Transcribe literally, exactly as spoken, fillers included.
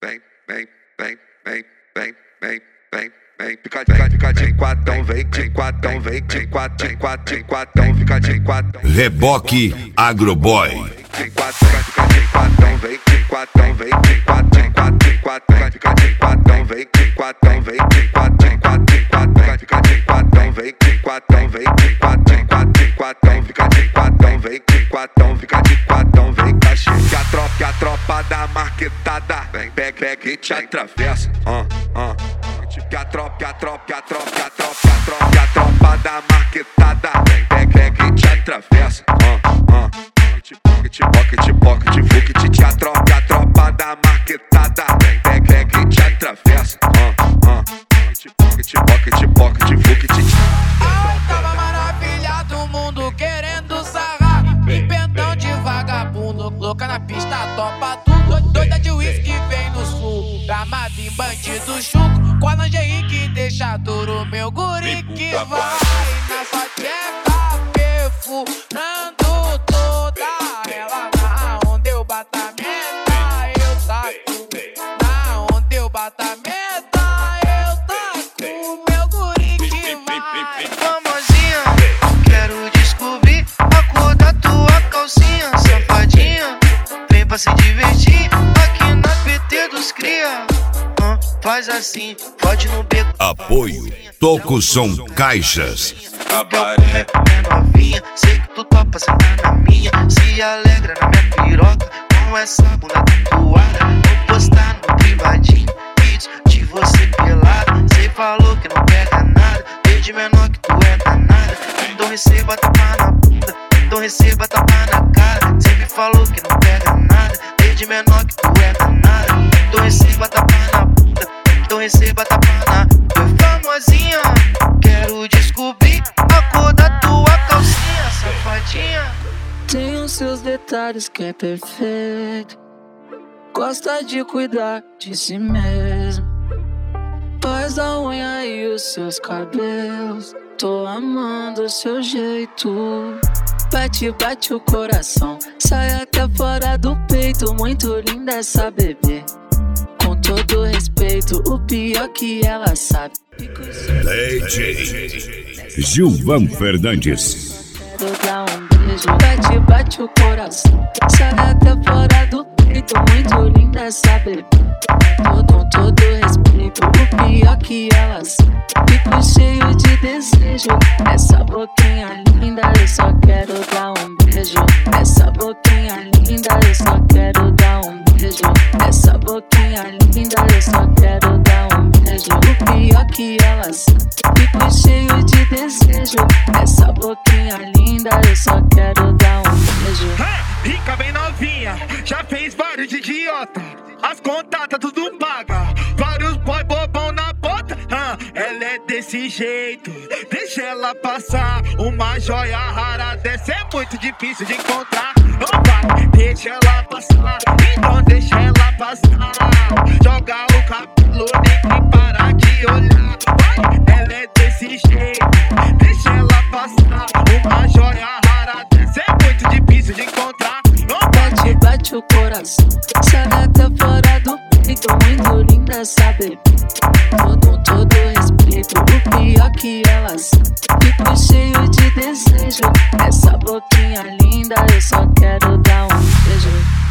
vem, vem, vem, vem, vem, vem, vem, vem, fica, fica, fica de quatão, vem, de quatão, vem, de quatão, de quatão, de quatão, fica de quatão. Reboque Agroboy. De quatão, fica de quatão, vem, de quatão, vem, de quatão, de quatão, de quatão, fica de quatão, vem, de quatão, vem, de quatão, de quatão, de quatão, fica de quatão, vem, de quatão, vem, de quatão, de quatão, de quatão, fica de quatão, vem, de quatão, fica de quatão, vem, cachê. Que a tropa, que a tropa da marquetada, vem, pega, pega e te atravessa, ah, ah. Que a tropa, que a tropa, que a tropa, que a tropa, que a tropa, que a tropa da marquetada, vem, pega, pega e te atravessa, ah, ah. Pocket, pocket, pocket, fucket, te a tropa, que a tropa da marquetada, vem, pega, pega e te atravessa, ah, ah. Pocket, pocket, pocket, fucket. Eu tava maravilhado, o mundo querendo sarrar, pimpentão de vagabundo, louca na pista, topa tudo, doida de uísque vem no sul, armado em bandido chuco, com a lingerie que deixa duro, meu guri que vai na sua tcheca, perfurando toda ela, na onde eu bato a meta, eu taco, na onde eu bato a meta, eu taco, meu guri que vai. Famosinha, quero descobrir a cor da tua calcinha, safadinha, vem pra se divertir aqui na P T dos cria. Faz assim, pode no beco. Apoio Toco Som Caixas. A baré é novinha, sei que tu topa sentar na minha. Se alegra na minha piroca com essa bunda tatuada. Vou postar no privadinho vídeos de você pelada. Cê falou que não pega nada, desde menor que tu é danada. Então receba tapa na bunda, então receba tapa na cara. Cê me falou que não pega nada, desde menor que tu é danada. Então receba tapa na bunda, então receba tapa na. Oi, famosinha, quero descobrir a cor da tua calcinha, safadinha. Tem os seus detalhes que é perfeito, gosta de cuidar de si mesmo, faz a unha e os seus cabelos. Tô amando o seu jeito. Bate, bate o coração, sai até fora do peito. Muito linda essa bebê, com todo respeito, o pior que ela sabe. D J Gilvan Fernandes. Quero dar um beijo, bate, bate o coração, sai até fora do peito. Muito linda essa bebê, com todo respeito, o pior que ela sabe. Fico cheio de desejo, essa boquinha linda, eu só quero dar um beijo. Essa boquinha linda, eu só quero dar um beijo. Essa boquinha linda, eu só quero dar um beijo. O pior que ela sabe. Fico cheio de desejo, essa boquinha linda, eu só quero dar um beijo. Hey, rica bem novinha, já fez vários de idiota. As contatas tudo paga, vários boy bobão na bota. ah, Ela é desse jeito, deixa ela passar. Uma joia rara dessa é muito difícil de encontrar. Não vai, deixa ela passar, então deixa ela passar. Joga o cabelo, nem que parar de olhar. Vai, ela é desse jeito, deixa ela passar. Uma joia rara dessa é muito difícil de encontrar. Não vai, bate, bate o coração, sai até fora do peito. Muito linda essa bebê, com todo respeito, o pior que ela sabe. Fico cheio de desejo, essa boquinha linda, eu só quero dar um beijo.